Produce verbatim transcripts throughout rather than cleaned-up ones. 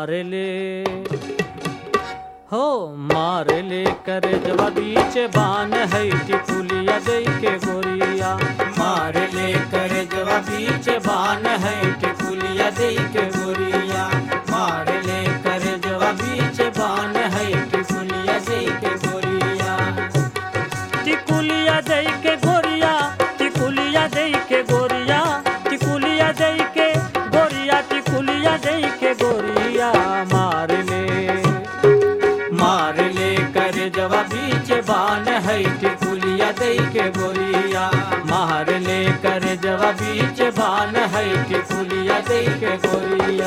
मार ले हो मार ले कर जवा बीच बान है टिकुलिया दे के गोरिया मार ले कर जवा बीच बान है टिकुलिया दे के गोरिया मार ले कर जवा बीच बान है टिकुलिया दे के गोरिया टिकुलिया दे के गोरिया टिकुलिया दे के गोरिया टिकुलिया दे के गोरिया टिकुलिया दे के गोरिया मार ले मार ले कर जवा बीच बान है टिकुलिया दे के गोरिया मार ले कर जवा बीच बान है टिकुलिया दे के गोरिया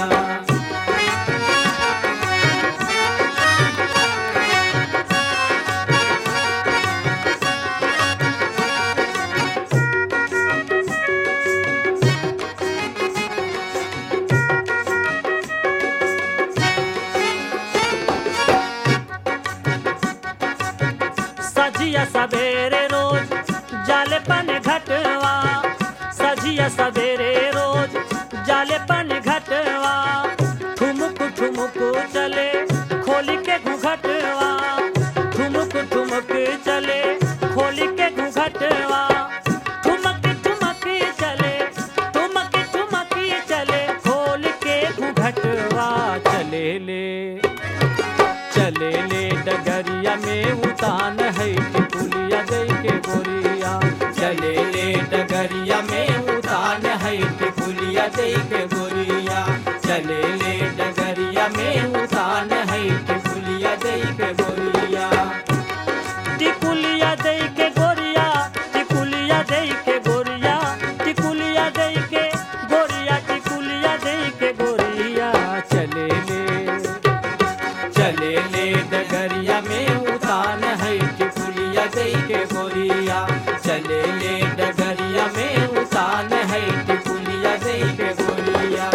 सजिया सवेरे रोज जाले पन घटवा सजिया सवेरे रोज जाले पन घटवा ठुमुक ठुमुक चले खोल के घुघटवा ठुमुक ठुमुक चले खोल के घुघटवा ठुमक ठुमक चले ठुमक ठुमक चले खोल के घुघटवा चले ले चले ले डगरिया में उतान है टिकुलिया दे के गोरिया चले ले डगरिया में उतान है टिकुलिया दे के गोरिया चले ले डगरिया में उतान है टिकुलिया दे के गोरिया टिकुलिया दे के गोरिया टिकुलिया दे के गोरिया टिकुलिया दे के गोरिया टिकुलिया दे के गोरिया चले ले चले ले डगरिया में उतान है टिकुलिया दे के गोरिया चले ले डगरिया में उतान है टिकुलिया दे के गोरिया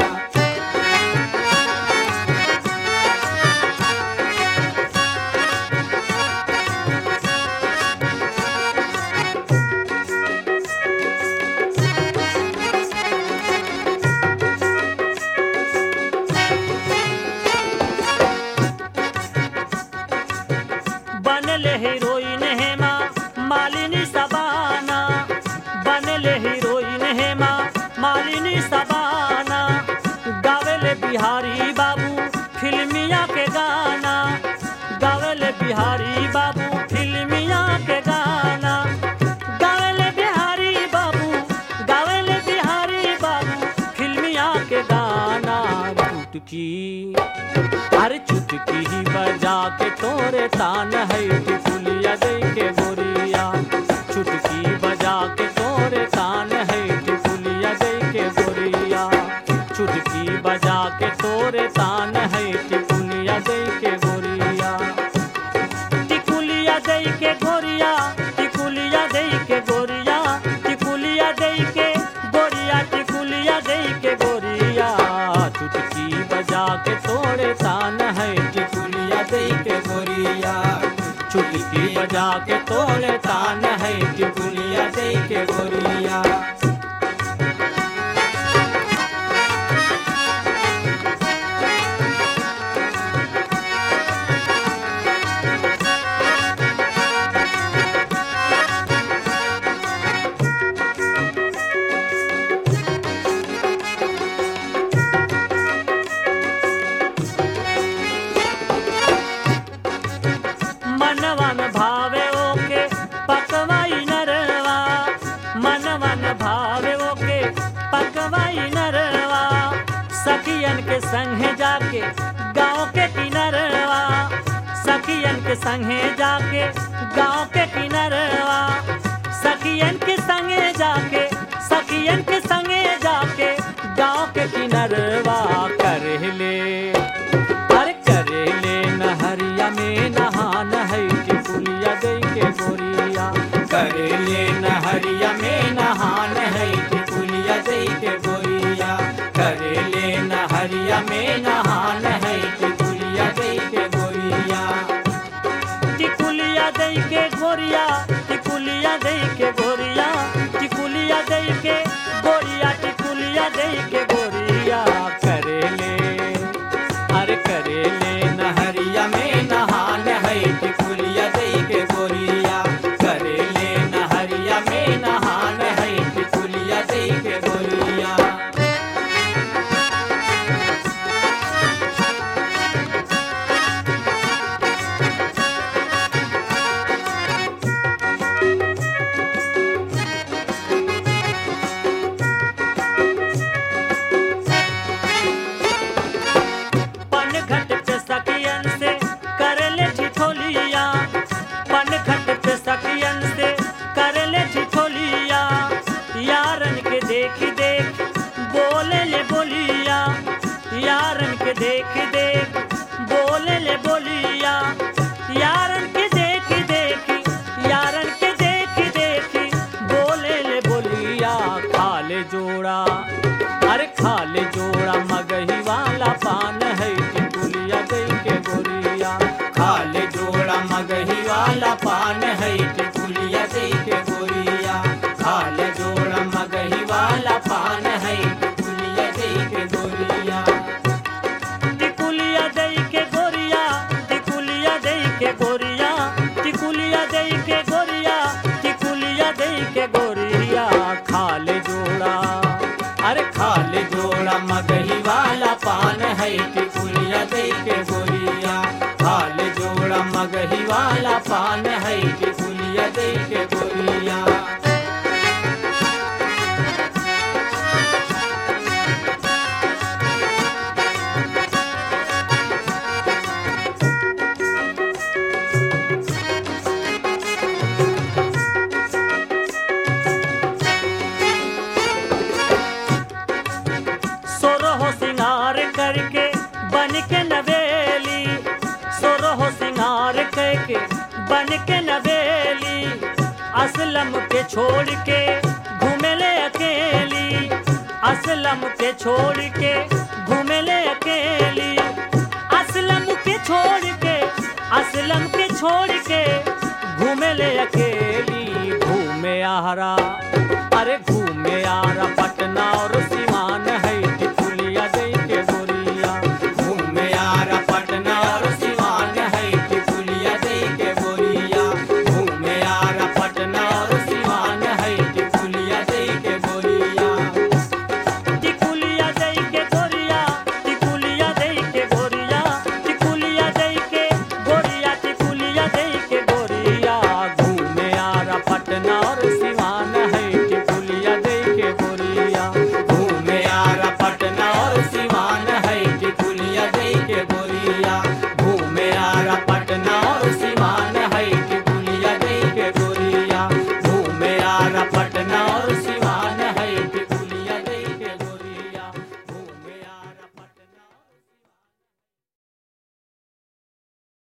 बनले हीरोइन हेमा मालिनी सबाना बनले हीरोइन हेमा मालिनी सबाना गावेले बिहारी बाबू फिल्मिया के गाना गावेले बिहारी बाबू फिल्मिया के गाना गावेले बिहारी बाबू गावेले बिहारी बाबू फिल्मिया के गाना चुटकी अरे चुटकी ही बजा के तोरे तान है टिकुलिया दे के गोरिया चुटकी बजा के तोरे तान है टिकुलिया दे के गोरिया चुटकी बजा के तोरे तान है टिकुलिया दे के गोरिया टिकुलिया दे के गोरिया टिकुलिया दे के गोरिया टिकुलिया दे के गोरिया टिकुलिया दे के गोरिया चुटकी बजा के तोरे तान है टिकुलिया दे के गोरिया चुटकी बजा के तोरे तान है टिकुलिया दे के गोरिया मनवन भावे ओके पकवाई नरवा मनवन भावे ओके पकवाई नरवा सखियन के संगे जाके गाँव के किनरवा सखियन के संगे जाके गाँव के किनरवा सखियन के संगे जाके सखियन के संगे जाके गाँव के किनरवा कर ले अरे करे ले नहरिया में नहान है टिकुलिया दे के गोरिया करे ले नहरिया में नहान है टिकुलिया दे के गोरिया करे ले नहरिया में नहान है टिकुलिया दे के गोरिया टिकुलिया दे के गोरिया टिकुलिया दे के गोरिया टिकुलिया दे के गोरिया टिकुलिया दे के गोरिया करे ले अरे कर सखियन से कर ले ठिठोलिया, यारन के देख देख बोले ले बोलिया, यारन के देख देख बोले ले बोलिया, यारन के देख देख यारन के देख देख बोले ले बोलिया। खाले जोड़ा अरे खाले जोड़ा मगही वाला पान है टिकुलिया दे के गोरिया, खाले जोड़ा मगही वाला पान है टिकुलिया दे के गोरिया, खाले जोड़ा मगही वाला पान है टिकुलिया दे के गोरिया। टिकुलिया दे के गोरिया, टिकुलिया दे के गोरिया, टिकुलिया दे के गोरिया, टिकुलिया दे के गोरिया। खाले जोड़ा अरे खाले जोड़ा मगही वाला पान है टिकुलिया दे के गोरिया, खाले जोड़ा मगही वाला पान है टिकुलिया दे के गोरिया। सोरहो सिंगार करके बन के नवेली, सोरहो सिंगार करके बन के नवेली, असलम के छोड़ के घूमेले अकेली, असलम के छोड़ के घूमेले अकेली, असलम के छोड़ के असलम के छोड़ के घूमेले अकेली। घूमे आरा अरे घूमे आरा